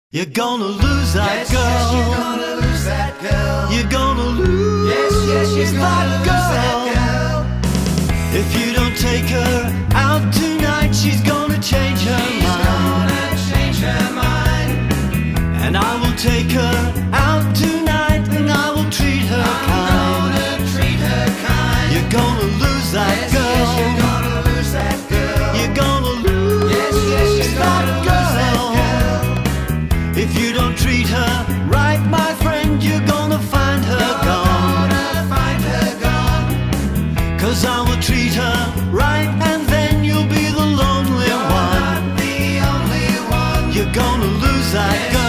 You're gonna lose that girl. Yes, you're gonna lose that girl. You're gonna lose Yes, you're gonna lose that girl. If you don't take her out tonight, she's gonna change her She's mind. gonna change her mind. And I will take her out tonight, and I will treat her I'm kind. gonna treat her kind. You're gonna lose that Yes, girl. yes, you're gonna lose that girl. You're gonna lose Yes, you're that gonna girl. lose that girl. If you don't treat her right, my friend, you're gonna find her gone. Gonna find her gone. 'Cause I will treat her right, and then you'll be the lonely one. Not the only one. You're gonna lose that girl.